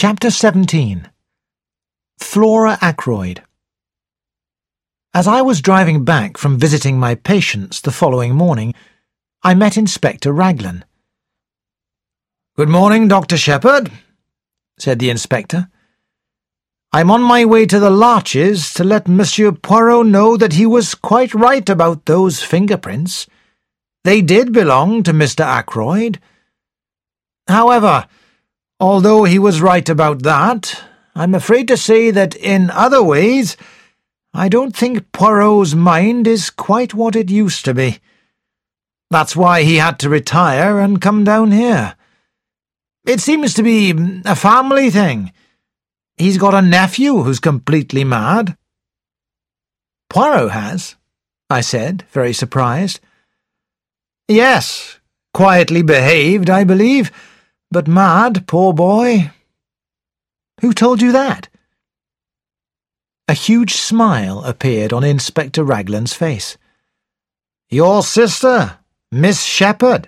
Chapter 17. Flora Ackroyd. As I was driving back from visiting my patients the following morning, I met Inspector Raglan. "Good morning, Dr. Shepherd," said the inspector. "I'm on my way to the Larches to let Monsieur Poirot know that he was quite right about those fingerprints. They did belong to Mr. Ackroyd. However, although he was right about that, I'm afraid to say that in other ways I don't think Poirot's mind is quite what it used to be. That's why he had to retire and come down here. It seems to be a family thing. He's got a nephew who's completely mad." "Poirot has?" I said, very surprised. "Yes, quietly behaved, I believe, but mad, poor boy." "Who told you that?" A huge smile appeared on Inspector Raglan's face. "Your sister, Miss Shepherd."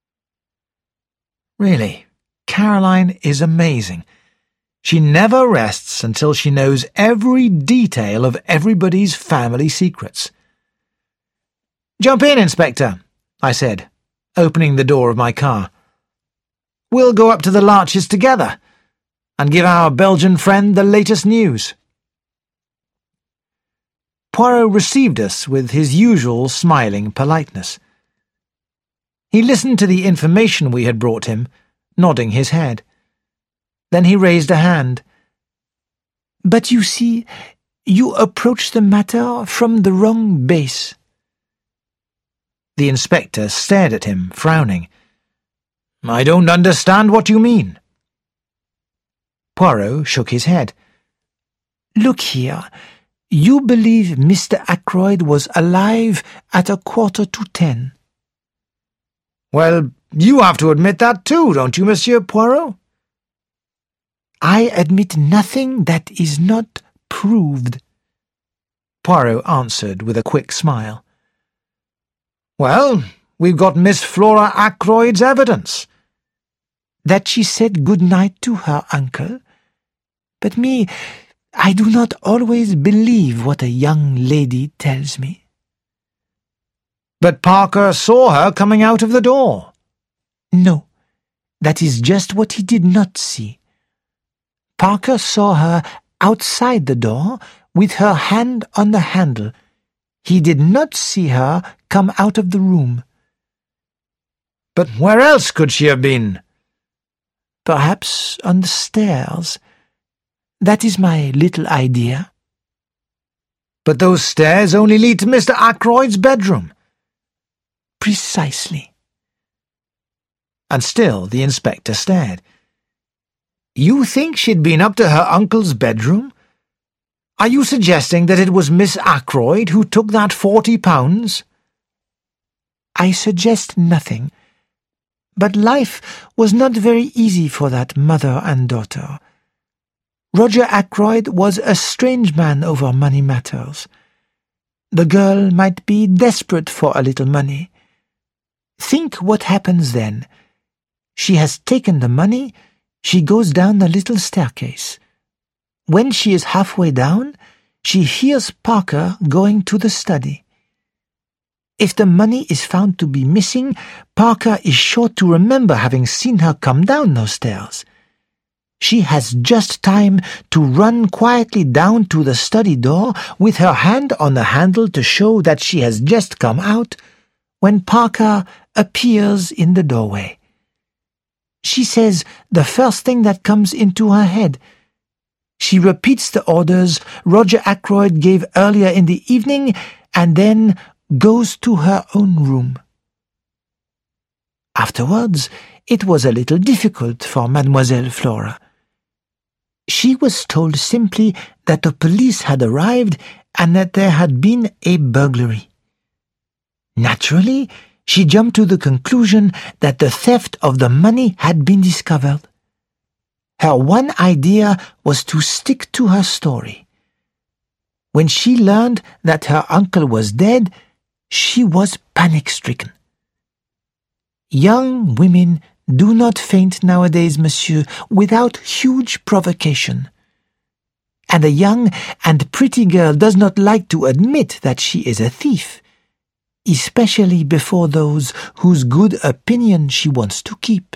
Really, Caroline is amazing. She never rests until she knows every detail of everybody's family secrets. "Jump in, Inspector," I said, opening the door of my car. "We'll go up to the Larches together and give our Belgian friend the latest news." Poirot received us with his usual smiling politeness. He listened to the information we had brought him, nodding his head. Then he raised a hand. "But you see, you approach the matter from the wrong base." The inspector stared at him, frowning. "I don't understand what you mean." Poirot shook his head. "Look here. You believe Mr. Ackroyd was alive at 9:45. "Well, you have to admit that too, don't you, Monsieur Poirot?" "I admit nothing that is not proved," Poirot answered with a quick smile. "Well, we've got Miss Flora Ackroyd's evidence." "That she said good night to her uncle. But me, I do not always believe what a young lady tells me." "But Parker saw her coming out of the door." "No, that is just what he did not see. Parker saw her outside the door with her hand on the handle. He did not see her come out of the room." "But where else could she have been?" "Perhaps on the stairs. That is my little idea." "But those stairs only lead to Mr. Ackroyd's bedroom." "Precisely." And still the inspector stared. "You think she'd been up to her uncle's bedroom? Are you suggesting that it was Miss Ackroyd who took that £40? "I suggest nothing. But life was not very easy for that mother and daughter. Roger Ackroyd was a strange man over money matters. The girl might be desperate for a little money. Think what happens then. She has taken the money, she goes down the little staircase. When she is halfway down, she hears Parker going to the study. If the money is found to be missing, Parker is sure to remember having seen her come down those stairs. She has just time to run quietly down to the study door with her hand on the handle to show that she has just come out when Parker appears in the doorway. She says the first thing that comes into her head. She repeats the orders Roger Ackroyd gave earlier in the evening and then goes to her own room. Afterwards, it was a little difficult for Mademoiselle Flora. She was told simply that the police had arrived and that there had been a burglary. Naturally, she jumped to the conclusion that the theft of the money had been discovered. Her one idea was to stick to her story. When she learned that her uncle was dead, she was panic-stricken. Young women do not faint nowadays, monsieur, without huge provocation. And a young and pretty girl does not like to admit that she is a thief, especially before those whose good opinion she wants to keep.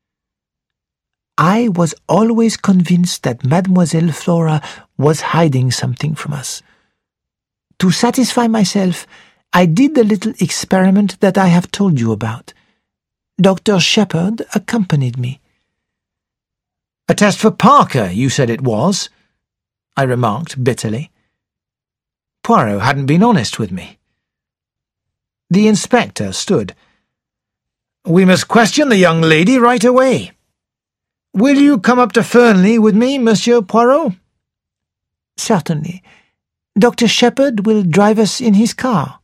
I was always convinced that Mademoiselle Flora was hiding something from us. To satisfy myself, I did the little experiment that I have told you about. Dr. Shepherd accompanied me. "A test for Parker, you said it was," I remarked bitterly. Poirot hadn't been honest with me. The inspector stood. "We must question the young lady right away. Will you come up to Fernley with me, Monsieur Poirot?" "Certainly. Dr. Shepherd will drive us in his car."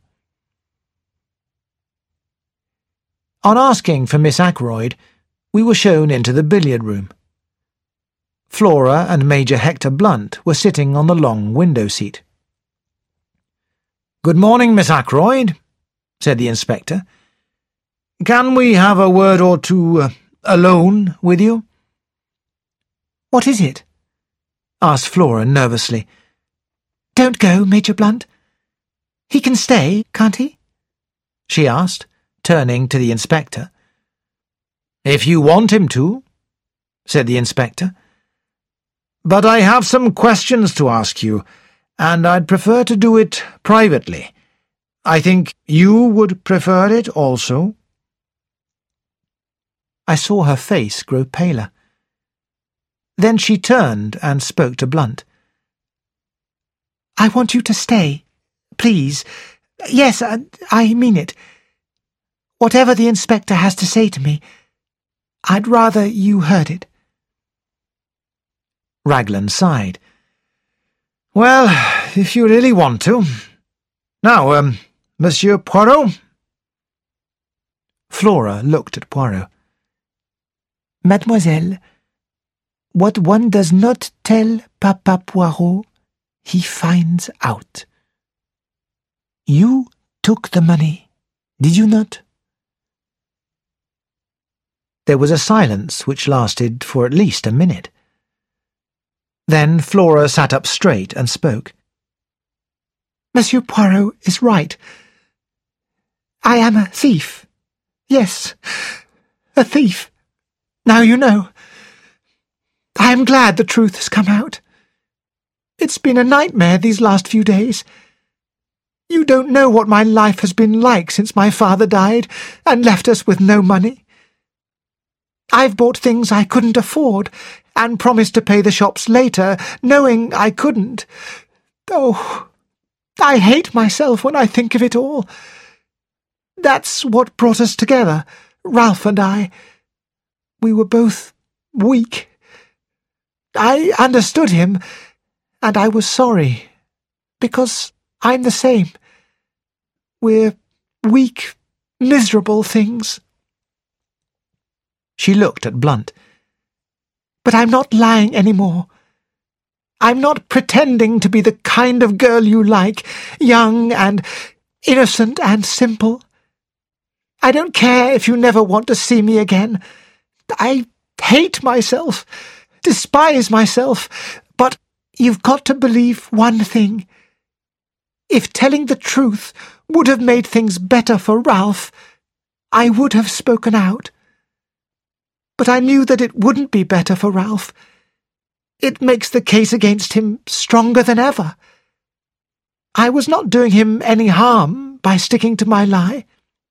On asking for Miss Ackroyd, we were shown into the billiard room. Flora and Major Hector Blunt were sitting on the long window seat. "Good morning, Miss Ackroyd," said the inspector. "Can we have a word or two alone with you?" "What is it?" asked Flora nervously. "Don't go, Major Blunt. He can stay, can't he?" she asked, turning to the inspector. "If you want him to," said the inspector. "But I have some questions to ask you, and I'd prefer to do it privately. I think you would prefer it also." I saw her face grow paler. Then she turned and spoke to Blunt. "I want you to stay, please. Yes, I mean it. Whatever the inspector has to say to me, I'd rather you heard it." Raglan sighed. "Well, if you really want to. Now, Monsieur Poirot?" Flora looked at Poirot. "Mademoiselle, what one does not tell Papa Poirot, he finds out. You took the money, did you not?" There was a silence which lasted for at least a minute. Then Flora sat up straight and spoke. "Monsieur Poirot is right. I am a thief. Yes, a thief. Now you know. I am glad the truth has come out. It's been a nightmare these last few days. You don't know what my life has been like since my father died and left us with no money. I've bought things I couldn't afford and promised to pay the shops later, knowing I couldn't. Oh, I hate myself when I think of it all. That's what brought us together, Ralph and I. We were both weak. I understood him, and I was sorry, because I'm the same. We're weak, miserable things." She looked at Blunt. "But I'm not lying any more. I'm not pretending to be the kind of girl you like, young and innocent and simple. I don't care if you never want to see me again. I hate myself, despise myself, but you've got to believe one thing. If telling the truth would have made things better for Ralph, I would have spoken out. But I knew that it wouldn't be better for Ralph. It makes the case against him stronger than ever. I was not doing him any harm by sticking to my lie."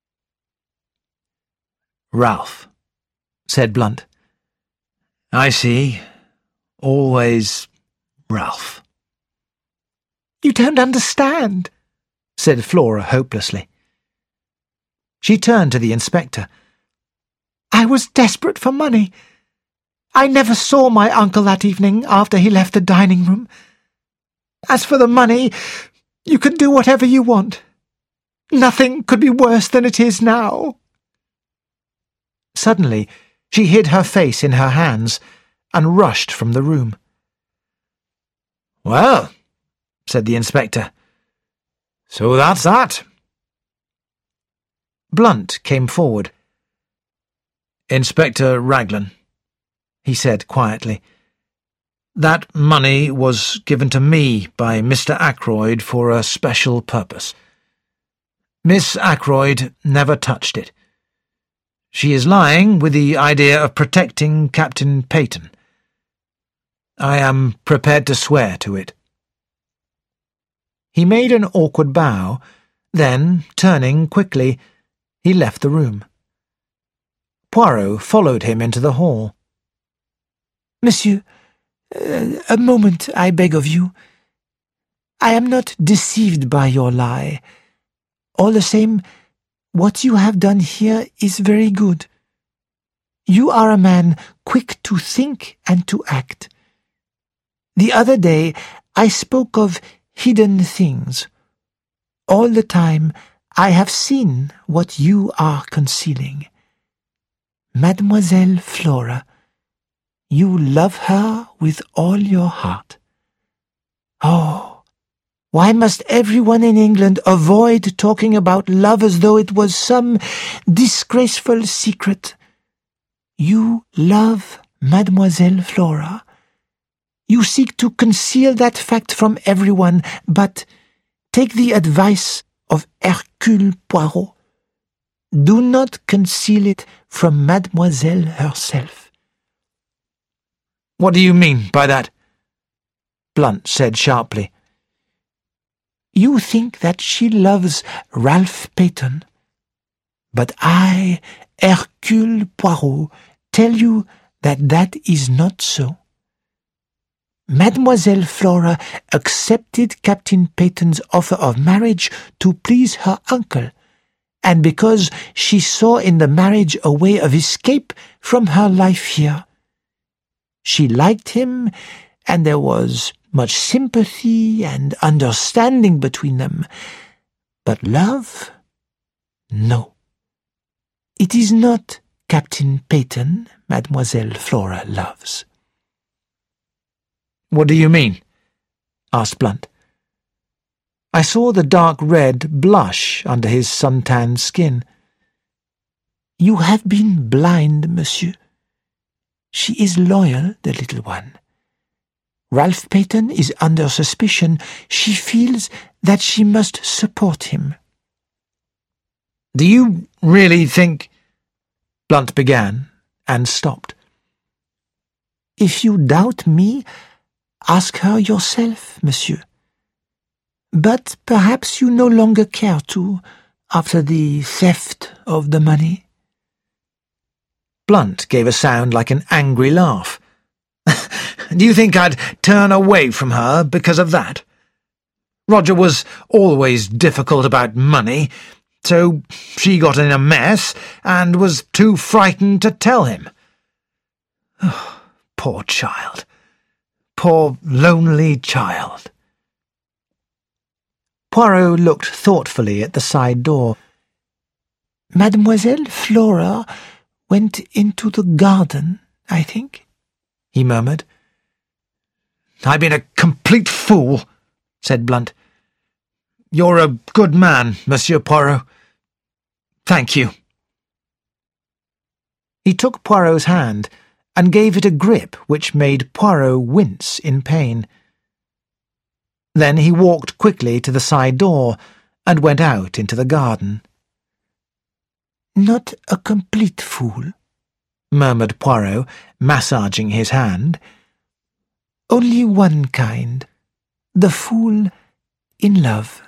"Ralph," said Blunt. "I see. Always Ralph." "You don't understand," said Flora hopelessly. She turned to the inspector. "I was desperate for money. I never saw my uncle that evening after he left the dining room. As for the money, you can do whatever you want. Nothing could be worse than it is now." Suddenly, she hid her face in her hands and rushed from the room. "Well," said the inspector, "so that's that." Blunt came forward. "Inspector Raglan," he said quietly. "That money was given to me by Mr. Ackroyd for a special purpose. Miss Ackroyd never touched it. She is lying with the idea of protecting Captain Peyton. I am prepared to swear to it." He made an awkward bow, then, turning quickly, he left the room. Poirot followed him into the hall. "Monsieur, a moment, I beg of you. I am not deceived by your lie. All the same, what you have done here is very good. You are a man quick to think and to act. The other day I spoke of hidden things. All the time I have seen what you are concealing. Mademoiselle Flora, you love her with all your heart. Oh, why must everyone in England avoid talking about love as though it was some disgraceful secret? You love Mademoiselle Flora. You seek to conceal that fact from everyone, but take the advice of Hercule Poirot. Do not conceal it from Mademoiselle herself." "What do you mean by that?" Blunt said sharply. "You think that she loves Ralph Peyton. But I, Hercule Poirot, tell you that that is not so. Mademoiselle Flora accepted Captain Peyton's offer of marriage to please her uncle, and because she saw in the marriage a way of escape from her life here. She liked him, and there was much sympathy and understanding between them. But love? No. It is not Captain Peyton Mademoiselle Flora loves." "What do you mean?" asked Blunt. I saw the dark red blush under his suntanned skin. "You have been blind, monsieur. She is loyal, the little one. Ralph Peyton is under suspicion. She feels that she must support him." "Do you really think—" Blunt began, and stopped. "If you doubt me, ask her yourself, monsieur. But perhaps you no longer care to, after the theft of the money." Blunt gave a sound like an angry laugh. "Do you think I'd turn away from her because of that? Roger was always difficult about money, so she got in a mess and was too frightened to tell him. Oh, poor child. Poor lonely child." Poirot looked thoughtfully at the side door. "Mademoiselle Flora went into the garden, I think," he murmured. "I've been a complete fool," said Blunt. "You're a good man, Monsieur Poirot. Thank you." He took Poirot's hand and gave it a grip which made Poirot wince in pain. Then he walked quickly to the side door and went out into the garden. "Not a complete fool," murmured Poirot, massaging his hand. "Only one kind, the fool in love."